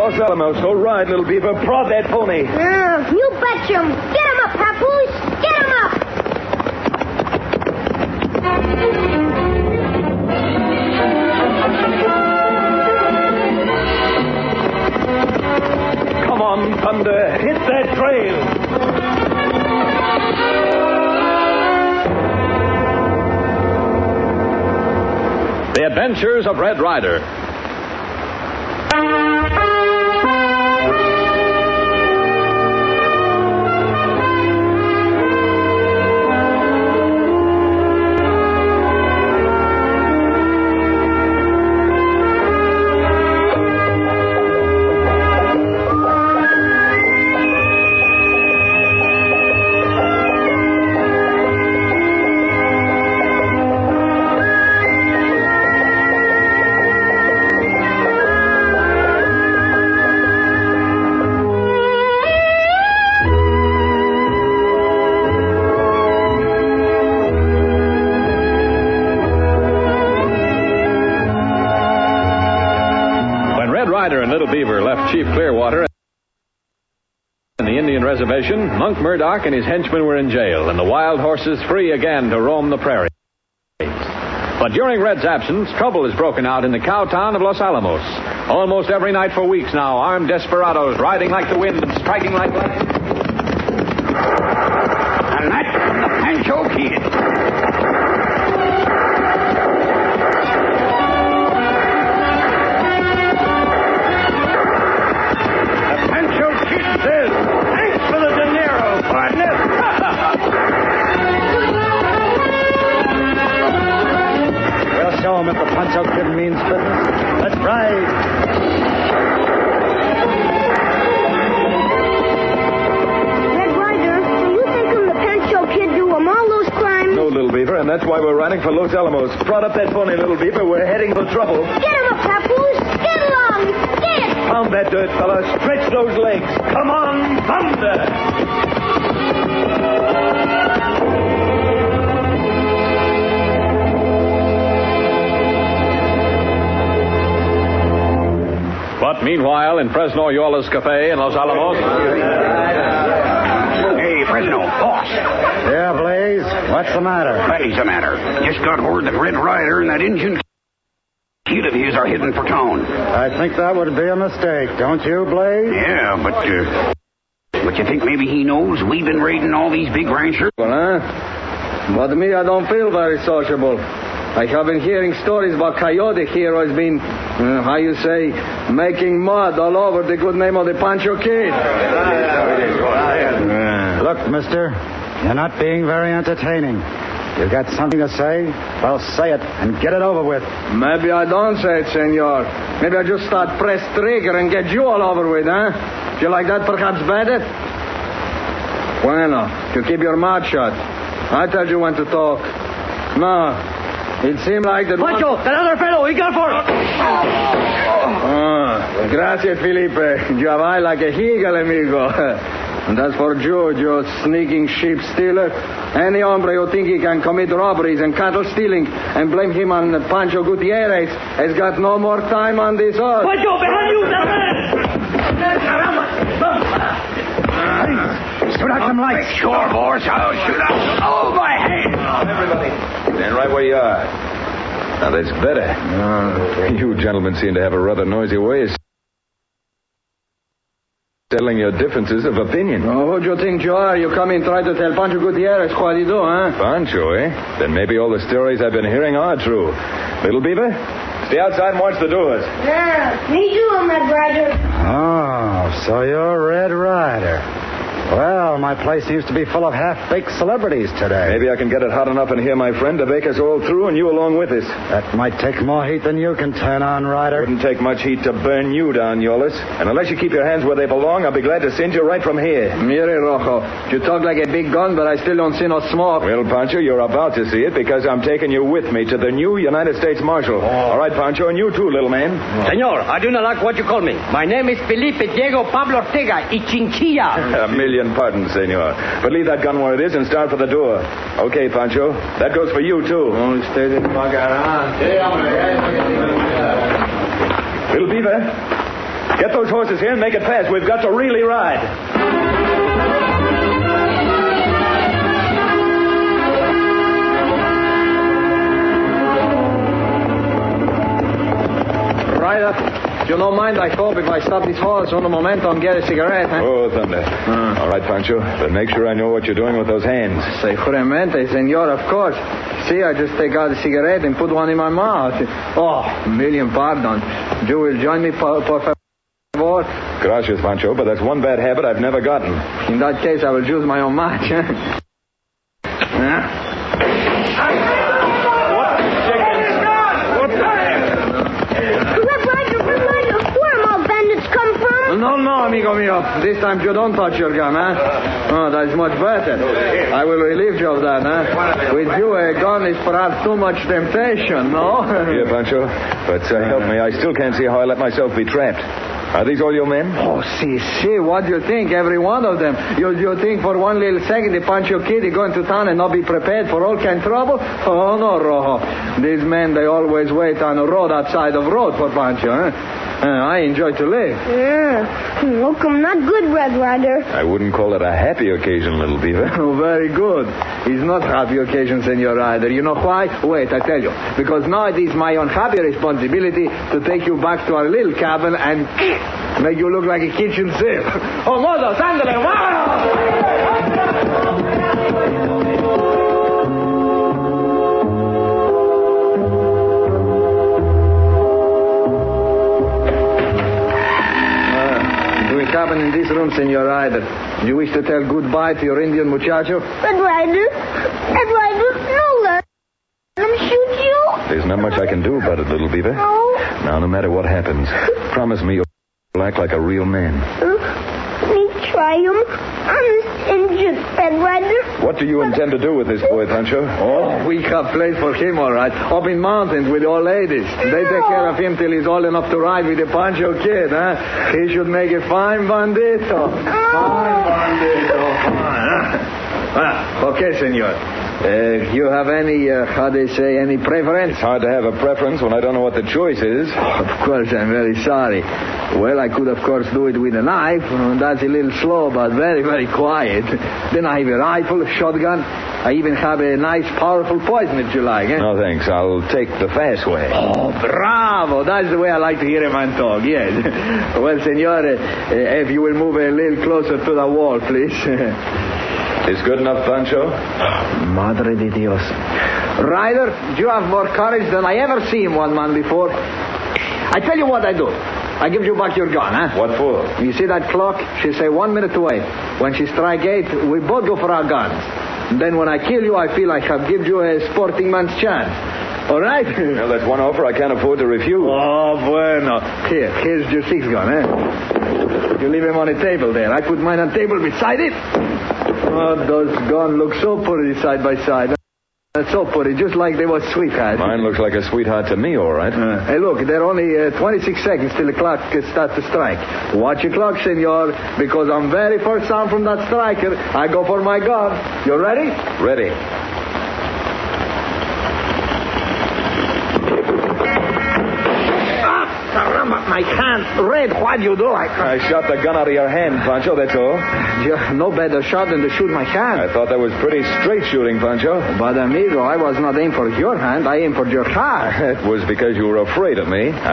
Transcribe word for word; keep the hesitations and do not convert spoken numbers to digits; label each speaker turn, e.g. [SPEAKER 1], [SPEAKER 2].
[SPEAKER 1] Los Alamos. All right, little beaver. Prod that pony.
[SPEAKER 2] Yeah, you betcha him. Get him up, Papoose. Get him up.
[SPEAKER 1] Come on, Thunder. Hit that trail.
[SPEAKER 3] The Adventures of Red Ryder. And Little Beaver left Chief Clearwater and the Indian reservation. Monk Murdoch and his henchmen were in jail, and the wild horses free again to roam the prairies. But during Red's absence, trouble has broken out in the cow town of Los Alamos. Almost every night for weeks now, armed desperados riding like the wind and striking like lightning.
[SPEAKER 4] And that's from the Pancho Kid.
[SPEAKER 5] Show him if the Pancho Kid means business. Let's ride.
[SPEAKER 2] Red Ryder, do you think him the Pancho Kid do him all those crimes?
[SPEAKER 1] No, Little Beaver, and that's why we're riding for Los Alamos. Prod up that pony, Little Beaver. We're heading for trouble.
[SPEAKER 2] Get him up, Papoose. Get along. Get.
[SPEAKER 1] Pound that dirt, fella. Stretch those legs. Come on, Thunder.
[SPEAKER 3] But meanwhile, in Fresno Yola's Cafe in Los Alamos.
[SPEAKER 4] Hey, Fresno, boss.
[SPEAKER 5] Yeah, Blaze? What's the matter?
[SPEAKER 4] What's the matter? Just got word that Red Ryder and that Injun kid of his are heading for town.
[SPEAKER 5] I think that would be a mistake, don't you, Blaze?
[SPEAKER 4] Yeah, but, uh, but you think maybe he knows we've been raiding all these big ranchers?
[SPEAKER 6] Well, huh? But me, I don't feel very sociable. I have been hearing stories about Coyote here who has been, uh, how you say, making mud all over the good name of the Pancho Kid.
[SPEAKER 5] Uh, look, mister, you're not being very entertaining. You got something to say? Well, say it and get it over with.
[SPEAKER 6] Maybe I don't say it, senor. Maybe I just start press trigger and get you all over with, huh? If you like that, perhaps better? Bueno, you keep your mouth shut. I told you when to talk. No. It seemed like that...
[SPEAKER 5] Pancho, that other fellow, he got for it.
[SPEAKER 6] Ah, gracias, Felipe. You have eye like a eagle, amigo. And as for George, you sneaking sheep stealer, any hombre who think he can commit robberies and cattle stealing and blame him on Pancho Gutierrez has got no more time on this earth.
[SPEAKER 5] Pancho, behind you, that man! Shoot out some lights.
[SPEAKER 4] Sure, boss, I'll shoot out. Oh, my hand.
[SPEAKER 1] Everybody, stand right where you are. Now, that's better. Uh, you gentlemen seem to have a rather noisy way of settling your differences of opinion.
[SPEAKER 6] Oh, who do you think you are? You come in try to tell Pancho Gutierrez what you do, huh?
[SPEAKER 1] Pancho, eh? Then maybe all the stories I've been hearing are true. Little Beaver, stay outside and watch the doors.
[SPEAKER 2] Yeah, me too, Red Ryder.
[SPEAKER 5] Oh, so you're Red Ryder. Well, my place seems to be full of half-baked celebrities today.
[SPEAKER 1] Maybe I can get it hot enough in here, my friend, to bake us all through and you along with us.
[SPEAKER 5] That might take more heat than you can turn on, Ryder.
[SPEAKER 1] Wouldn't take much heat to burn you down, Yolas. And unless you keep your hands where they belong, I'll be glad to send you right from here.
[SPEAKER 6] Mire, Rojo. You talk like a big gun, but I still don't see no smoke.
[SPEAKER 1] Well, Pancho, you're about to see it because I'm taking you with me to the new United States Marshal. Oh. All right, Pancho, and you too, little man.
[SPEAKER 7] Oh. Senor, I do not like what you call me. My name is Felipe Diego Pablo Ortega y Chinchilla.
[SPEAKER 1] A million pardons, senor. But leave that gun where it is and start for the door. Okay, Pancho. That goes for you, too. Little Beaver, Get those horses here and make it fast. We've got to really ride.
[SPEAKER 6] Ryder, you don't mind, I hope, if I stop this horse on a momento and get a cigarette, huh?
[SPEAKER 1] Oh, thunder.
[SPEAKER 6] Uh.
[SPEAKER 1] All right, Pancho, but make sure I know what you're doing with those hands.
[SPEAKER 6] Seguramente, senor, of course. See, I just take out a cigarette and put one in my mouth. Oh, million pardon. You will join me, por, por favor?
[SPEAKER 1] Gracias, Pancho, but that's one bad habit I've never gotten.
[SPEAKER 6] In that case, I will choose my own match. Huh? No, no, amigo mio. This time you don't touch your gun, huh? Oh, that's much better. I will relieve you of that, huh? With you, a gun is perhaps too much temptation, no?
[SPEAKER 1] Yeah, Pancho, but uh, help me. I still can't see how I let myself be trapped. Are these all your men?
[SPEAKER 6] Oh, see, see, what do you think? Every one of them. You, you think for one little second the Pancho Kid is going to town and not be prepared for all kind of trouble? Oh, no, Rojo. These men, they always wait on the road outside of road for Pancho, huh? Uh, I enjoy to live.
[SPEAKER 2] Yeah. Welcome, not good, Red Rider.
[SPEAKER 1] I wouldn't call it a happy occasion, little beaver.
[SPEAKER 6] Oh, very good. It's not happy occasion, Senor Ryder. You know why? Wait, I tell you. Because now it is my unhappy responsibility to take you back to our little cabin and make you look like a kitchen sieve. Oh, modos, ándale, cabin in this room, Senor Ryder. Do you wish to tell goodbye to your Indian muchacho?
[SPEAKER 2] Red Rider? Red Rider, no, let him shoot you.
[SPEAKER 1] There's not much I can do about it, little beaver.
[SPEAKER 2] No.
[SPEAKER 1] Now, no matter what happens, promise me you'll act like a real man.
[SPEAKER 2] Uh, me try him. I'm injured, Red Rider.
[SPEAKER 1] What do you intend to do with this boy, Pancho?
[SPEAKER 6] Oh, we have place for him, all right. Up in mountains with old ladies. They take care of him till he's old enough to ride with the Pancho Kid, huh? He should make a fine bandito. Fine bandito. Fine, huh? Ah, okay, senor. Uh, you have any, uh, how they say, any preference?
[SPEAKER 1] It's hard to have a preference when I don't know what the choice is.
[SPEAKER 6] Of course, I'm very sorry. Well, I could, of course, do it with a knife. That's a little slow, but very, very quiet. Then I have a rifle, a shotgun. I even have a nice, powerful poison, if you like. Eh?
[SPEAKER 1] No, thanks. I'll take the fast way.
[SPEAKER 6] Oh, bravo. That's the way I like to hear a man talk, yes. Well, senor, uh, if you will move a little closer to the wall, please.
[SPEAKER 1] Is good enough, Pancho?
[SPEAKER 6] Madre de Dios. Ryder, you have more courage than I ever seen one man before. I tell you what I do. I give you back your gun, huh?
[SPEAKER 1] What for?
[SPEAKER 6] You see that clock? She say one minute away. When she strike eight, we both go for our guns. And then when I kill you, I feel I have given you a sporting man's chance. All right?
[SPEAKER 1] Well, that's one offer I can't afford to refuse.
[SPEAKER 6] Oh, bueno. Here, here's your six gun, eh? You leave him on the table there. I put mine on the table beside it. Oh, those guns look so pretty side by side. That's so pretty, just like they were sweethearts.
[SPEAKER 1] Mine looks like a sweetheart to me, all right.
[SPEAKER 6] Uh, hey, look, there are only uh, twenty-six seconds till the clock uh, starts to strike. Watch your clock, senor, because on very first sound from that striker, I go for my gun. You ready?
[SPEAKER 1] Ready.
[SPEAKER 6] My hand, Red, what do you do? I,
[SPEAKER 1] I shot the gun out of your hand, Pancho, that's all.
[SPEAKER 6] You're no better shot than to shoot my hand.
[SPEAKER 1] I thought that was pretty straight shooting, Pancho.
[SPEAKER 6] But, amigo, I was not aimed for your hand. I aimed for your heart.
[SPEAKER 1] It was because you were afraid of me.